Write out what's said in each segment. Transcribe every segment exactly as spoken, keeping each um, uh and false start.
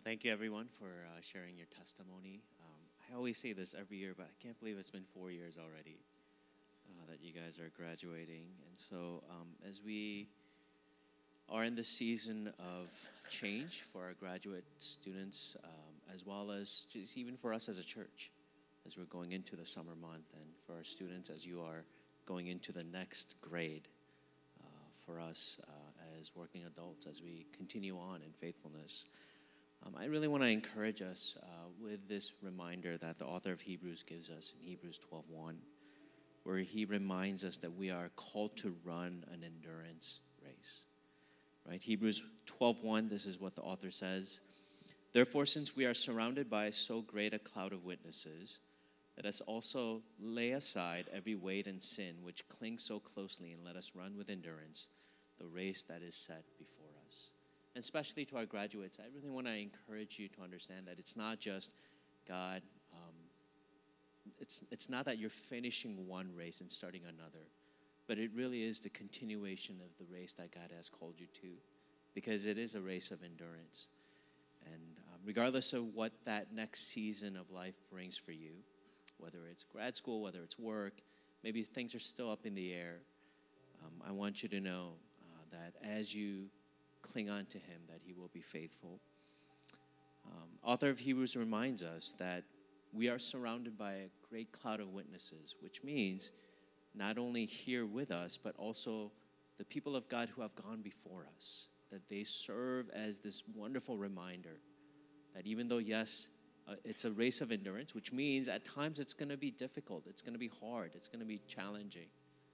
Thank you, everyone, for uh, sharing your testimony. Um, I always say this every year, but I can't believe it's been four years already uh, that you guys are graduating. And so um, as we are in the season of change for our graduate students, um, as well as just even for us as a church, as we're going into the summer month, and for our students as you are going into the next grade, uh, for us uh, as working adults, as we continue on in faithfulness. Um, I really want to encourage us uh, with this reminder that the author of Hebrews gives us in Hebrews twelve one, where he reminds us that we are called to run an endurance race. Right? Hebrews twelve one, this is what the author says. Therefore, since we are surrounded by so great a cloud of witnesses, let us also lay aside every weight and sin which clings so closely, and let us run with endurance the race that is set before us. And especially to our graduates, I really want to encourage you to understand that it's not just God, um, it's it's not that you're finishing one race and starting another, but it really is the continuation of the race that God has called you to, because it is a race of endurance. And um, regardless of what that next season of life brings for you, whether it's grad school, whether it's work, maybe things are still up in the air, um, I want you to know uh, that as you cling on to him, that he will be faithful. Um, author of Hebrews reminds us that we are surrounded by a great cloud of witnesses, which means not only here with us, but also the people of God who have gone before us, that they serve as this wonderful reminder that even though, yes, uh, it's a race of endurance, which means at times it's going to be difficult, it's going to be hard, it's going to be challenging,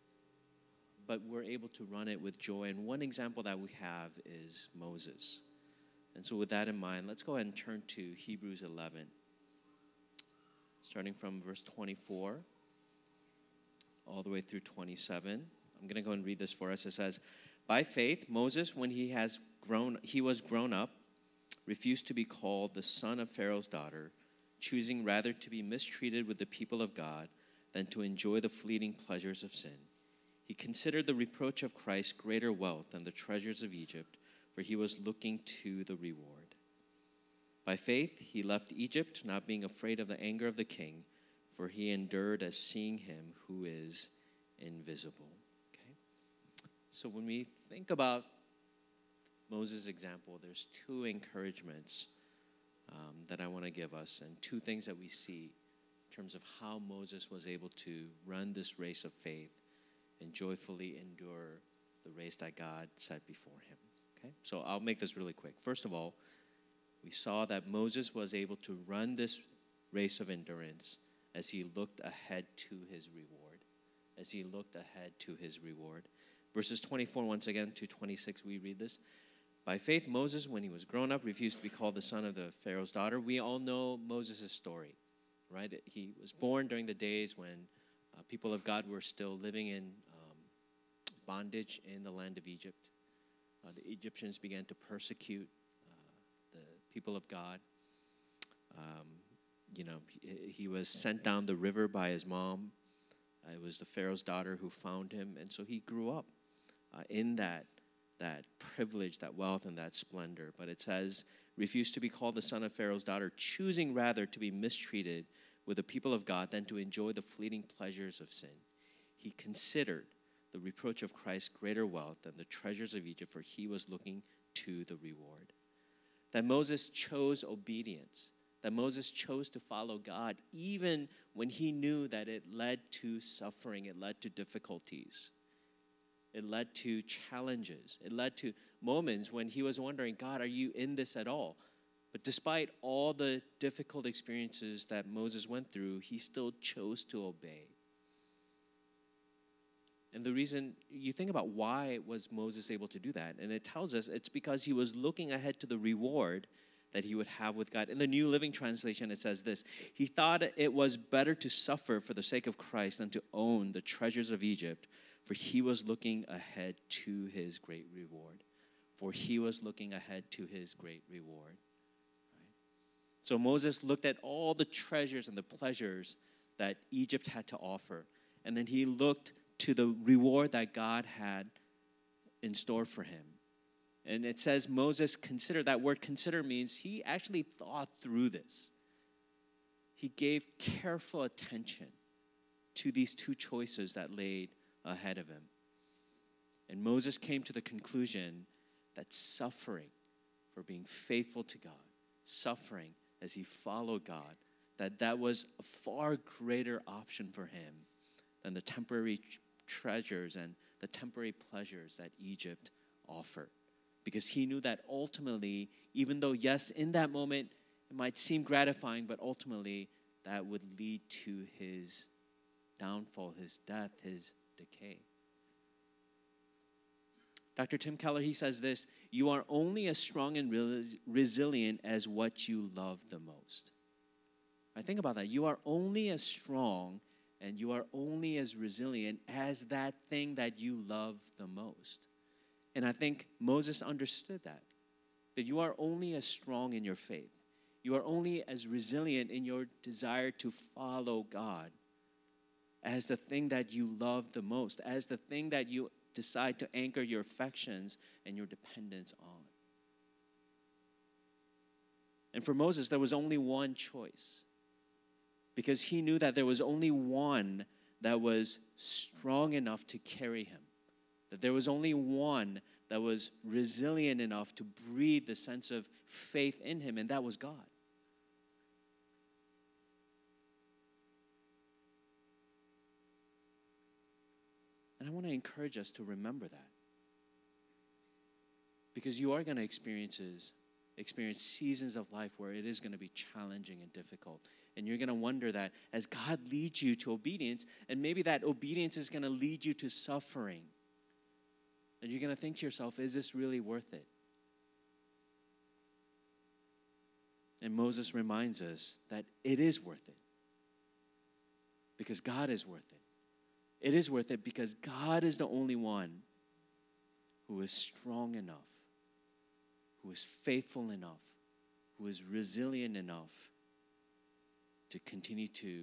but we're able to run it with joy. And one example that we have is Moses. And so with that in mind, let's go ahead and turn to Hebrews eleven, starting from verse twenty-four all the way through twenty-seven. I'm going to go and read this for us. It says, by faith, Moses, when he has grown, he was grown up, refused to be called the son of Pharaoh's daughter, choosing rather to be mistreated with the people of God than to enjoy the fleeting pleasures of sin. He considered the reproach of Christ greater wealth than the treasures of Egypt, for he was looking to the reward. By faith, he left Egypt, not being afraid of the anger of the king, for he endured as seeing him who is invisible. Okay? So when we think about Moses' example, there's two encouragements um, that I want to give us, and two things that we see in terms of how Moses was able to run this race of faith and joyfully endure the race that God set before him. Okay? So I'll make this really quick. First of all, we saw that Moses was able to run this race of endurance as he looked ahead to his reward. As he looked ahead to his reward. Verses twenty-four, once again, to twenty-six, we read this. By faith, Moses, when he was grown up, refused to be called the son of the Pharaoh's daughter. We all know Moses' story, right? He was born during the days when uh, people of God were still living in um, bondage in the land of Egypt. Uh, the Egyptians began to persecute uh, the people of God. Um, you know, he, he was sent down the river by his mom. Uh, it was the Pharaoh's daughter who found him, and so he grew up uh, in that that privilege, that wealth, and that splendor. But it says, refused to be called the son of Pharaoh's daughter, choosing rather to be mistreated with the people of God than to enjoy the fleeting pleasures of sin. He considered the reproach of Christ greater wealth than the treasures of Egypt, for he was looking to the reward. That Moses chose obedience, that Moses chose to follow God, even when he knew that it led to suffering, it led to difficulties. It led to challenges. It led to moments when he was wondering, God, are you in this at all? But despite all the difficult experiences that Moses went through, he still chose to obey. And the reason, you think about why was Moses able to do that, and it tells us it's because he was looking ahead to the reward that he would have with God. In the New Living Translation, it says this: he thought it was better to suffer for the sake of Christ than to own the treasures of Egypt, for he was looking ahead to his great reward. For he was looking ahead to his great reward. Right? So Moses looked at all the treasures and the pleasures that Egypt had to offer, and then he looked to the reward that God had in store for him. And it says Moses considered. That word consider means he actually thought through this. He gave careful attention to these two choices that laid ahead of him. And Moses came to the conclusion that suffering for being faithful to God, suffering as he followed God, that that was a far greater option for him than the temporary treasures and the temporary pleasures that Egypt offered. Because he knew that ultimately, even though, yes, in that moment, it might seem gratifying, but ultimately, that would lead to his downfall, his death, his decay. Doctor Tim Keller, he says this: you are only as strong and res- resilient as what you love the most. Right, think about that. You are only as strong and you are only as resilient as that thing that you love the most. And I think Moses understood that, that you are only as strong in your faith. You are only as resilient in your desire to follow God as the thing that you love the most, as the thing that you decide to anchor your affections and your dependence on. And for Moses, there was only one choice, because he knew that there was only one that was strong enough to carry him, that there was only one that was resilient enough to breathe the sense of faith in him, and that was God. And I want to encourage us to remember that. Because you are going to experiences, experience seasons of life where it is going to be challenging and difficult. And you're going to wonder that as God leads you to obedience, and maybe that obedience is going to lead you to suffering, and you're going to think to yourself, is this really worth it? And Moses reminds us that it is worth it. Because God is worth it. It is worth it because God is the only one who is strong enough, who is faithful enough, who is resilient enough to continue to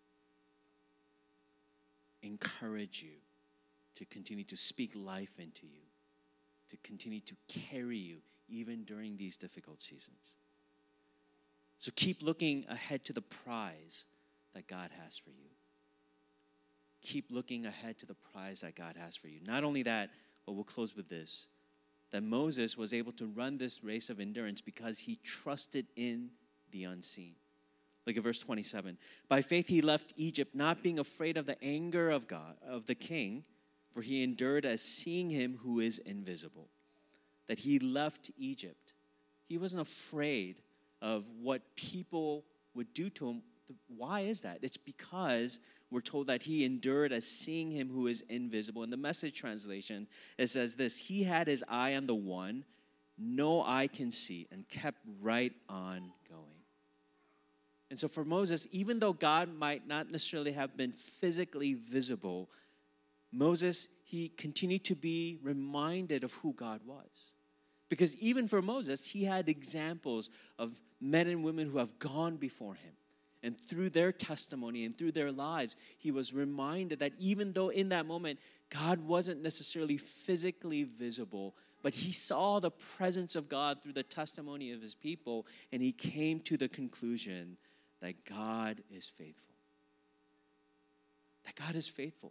encourage you, to continue to speak life into you, to continue to carry you even during these difficult seasons. So keep looking ahead to the prize that God has for you. Keep looking ahead to the prize that God has for you. Not only that, but we'll close with this, that Moses was able to run this race of endurance because he trusted in the unseen. Look at verse twenty-seven. By faith he left Egypt, not being afraid of the anger of God, of the king, for he endured as seeing him who is invisible. That he left Egypt. He wasn't afraid of what people would do to him. Why is that? It's because we're told that he endured as seeing him who is invisible. In the Message translation, it says this: he had his eye on the one no eye can see and kept right on going. And so for Moses, even though God might not necessarily have been physically visible, Moses, he continued to be reminded of who God was. Because even for Moses, he had examples of men and women who have gone before him. And through their testimony and through their lives, he was reminded that even though in that moment, God wasn't necessarily physically visible, but he saw the presence of God through the testimony of his people, and he came to the conclusion that God is faithful. That God is faithful.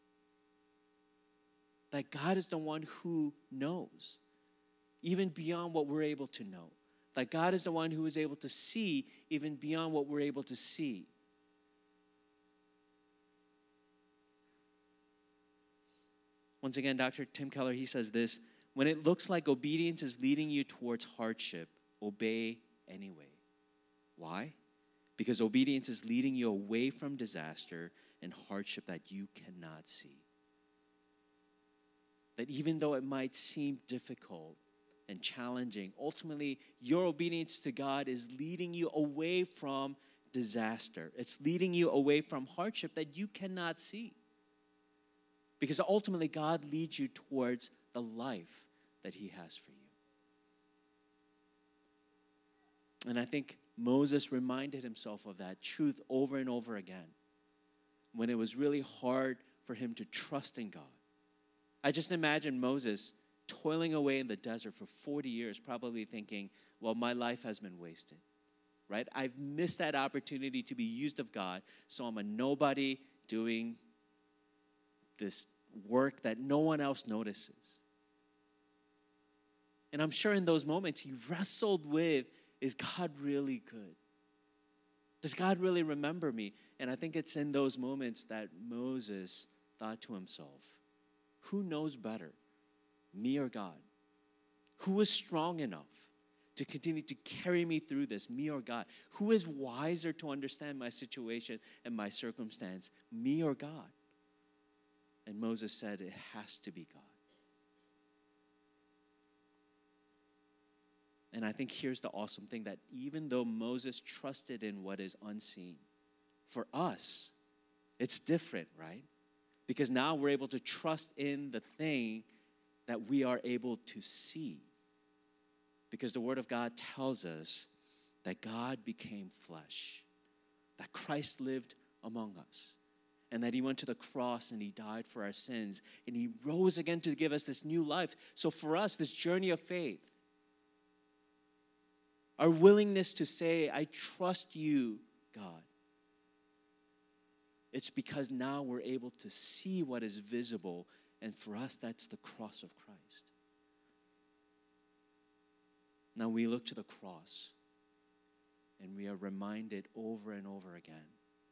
That God is the one who knows, even beyond what we're able to know. That God is the one who is able to see even beyond what we're able to see. Once again, Doctor Tim Keller, he says this: when it looks like obedience is leading you towards hardship, obey anyway. Why? Because obedience is leading you away from disaster and hardship that you cannot see. That even though it might seem difficult and challenging, ultimately your obedience to God is leading you away from disaster. It's leading you away from hardship that you cannot see. Because ultimately God leads you towards the life that he has for you. And I think Moses reminded himself of that truth over and over again when it was really hard for him to trust in God. I just imagine Moses toiling away in the desert for forty years, probably thinking, well, my life has been wasted, right? I've missed that opportunity to be used of God, so I'm a nobody doing this work that no one else notices. And I'm sure in those moments he wrestled with, is God really good? Does God really remember me? And I think it's in those moments that Moses thought to himself, who knows better, me or God? Who is strong enough to continue to carry me through this, me or God? Who is wiser to understand my situation and my circumstance, me or God? And Moses said, it has to be God. And I think here's the awesome thing, that even though Moses trusted in what is unseen, for us, it's different, right? Because now we're able to trust in the thing that we are able to see. Because the Word of God tells us that God became flesh, that Christ lived among us, and that he went to the cross and he died for our sins, and he rose again to give us this new life. So for us, this journey of faith, our willingness to say, I trust you, God, it's because now we're able to see what is visible, and for us, that's the cross of Christ. Now we look to the cross, and we are reminded over and over again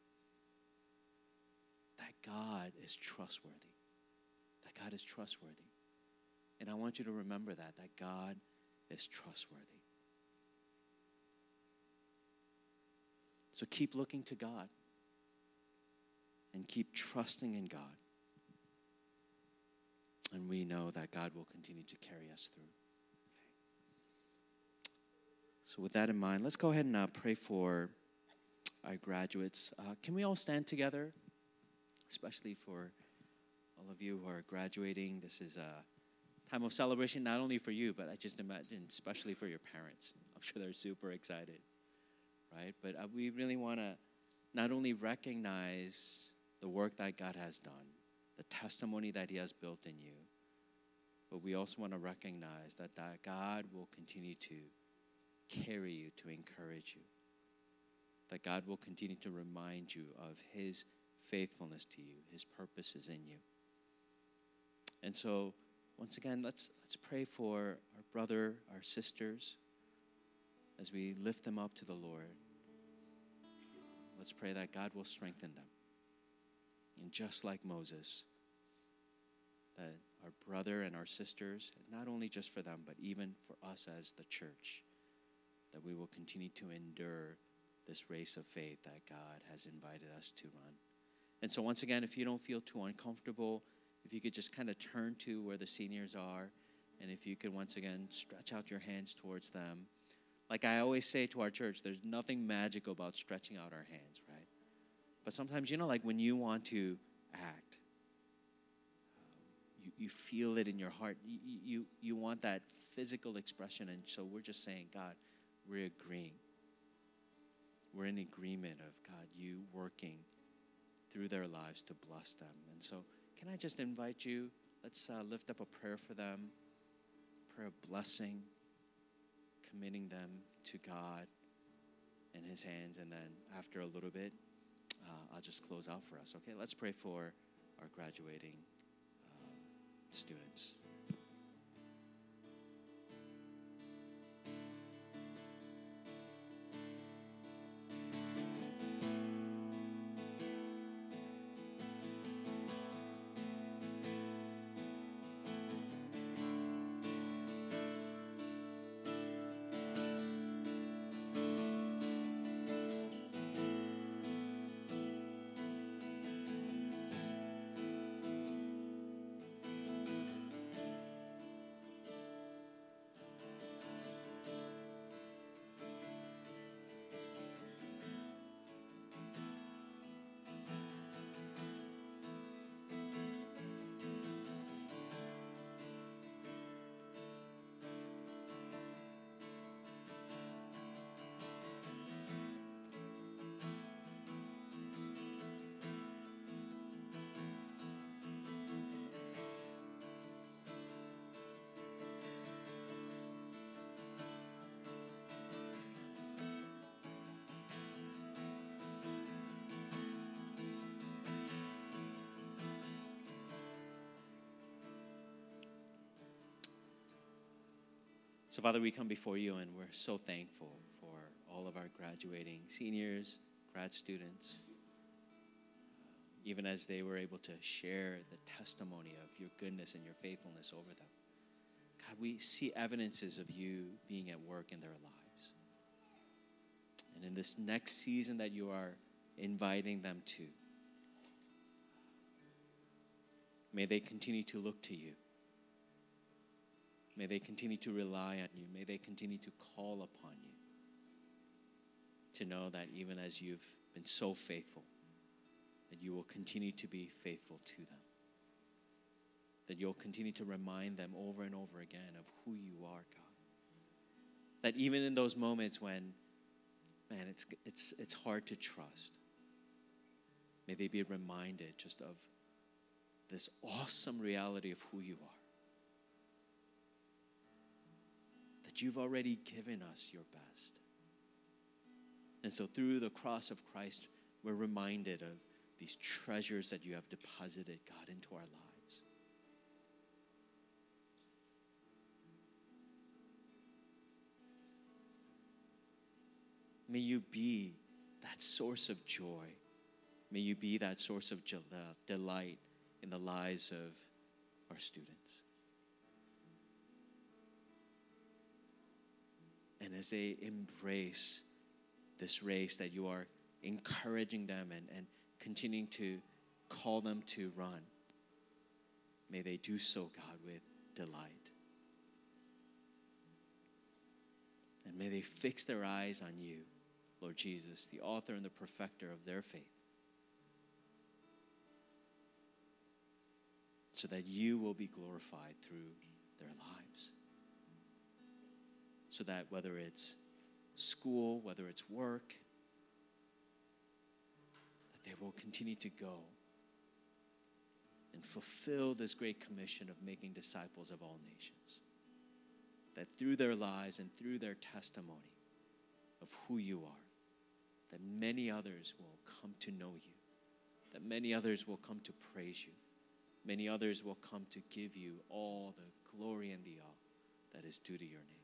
that God is trustworthy, that God is trustworthy. And I want you to remember that, that God is trustworthy. So keep looking to God and keep trusting in God. And we know that God will continue to carry us through. Okay. So with that in mind, let's go ahead and uh, pray for our graduates. Uh, can we all stand together? Especially for all of you who are graduating. This is a time of celebration, not only for you, but I just imagine especially for your parents. I'm sure they're super excited. Right? But uh, we really want to not only recognize the work that God has done, the testimony that he has built in you, but we also want to recognize that, that God will continue to carry you, to encourage you, that God will continue to remind you of his faithfulness to you, his purposes in you. And so, once again, let's let's pray for our brother, our sisters, as we lift them up to the Lord. Let's pray that God will strengthen them. And just like Moses, that our brother and our sisters, not only just for them, but even for us as the church, that we will continue to endure this race of faith that God has invited us to run. And so once again, if you don't feel too uncomfortable, if you could just kind of turn to where the seniors are, and if you could once again stretch out your hands towards them. Like I always say to our church, there's nothing magical about stretching out our hands, right? But sometimes, you know, like when you want to act, um, you, you feel it in your heart. You, you, you want that physical expression. And so we're just saying, God, we're agreeing. We're in agreement of, God, you working through their lives to bless them. And so can I just invite you, let's uh, lift up a prayer for them, prayer of blessing, committing them to God and his hands. And then after a little bit, uh, I'll just close out for us. Okay, let's pray for our graduating um, students. So, Father, we come before you, and we're so thankful for all of our graduating seniors, grad students, even as they were able to share the testimony of your goodness and your faithfulness over them. God, we see evidences of you being at work in their lives. And in this next season that you are inviting them to, may they continue to look to you. May they continue to rely on you. May they continue to call upon you. To know that even as you've been so faithful, that you will continue to be faithful to them. That you'll continue to remind them over and over again of who you are, God. That even in those moments when, man, it's it's it's hard to trust, may they be reminded just of this awesome reality of who you are. That you've already given us your best. And so through the cross of Christ, we're reminded of these treasures that you have deposited, God, into our lives. May you be that source of joy. May you be that source of delight in the lives of our students. And as they embrace this race that you are encouraging them and, and continuing to call them to run, may they do so, God, with delight. And may they fix their eyes on you, Lord Jesus, the author and the perfecter of their faith, so that you will be glorified through their lives. So that whether it's school, whether it's work, that they will continue to go and fulfill this great commission of making disciples of all nations. That through their lives and through their testimony of who you are, that many others will come to know you, that many others will come to praise you, many others will come to give you all the glory and the awe that is due to your name.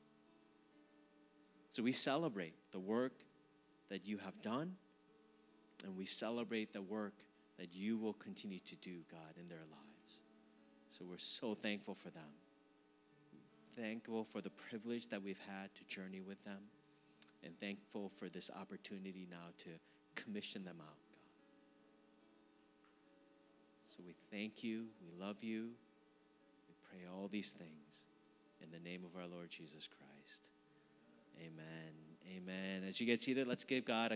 So we celebrate the work that you have done, and we celebrate the work that you will continue to do, God, in their lives. So we're so thankful for them. Thankful for the privilege that we've had to journey with them, and thankful for this opportunity now to commission them out, God. So we thank you, we love you, we pray all these things in the name of our Lord Jesus Christ. Amen. Amen. As you get seated, let's give God a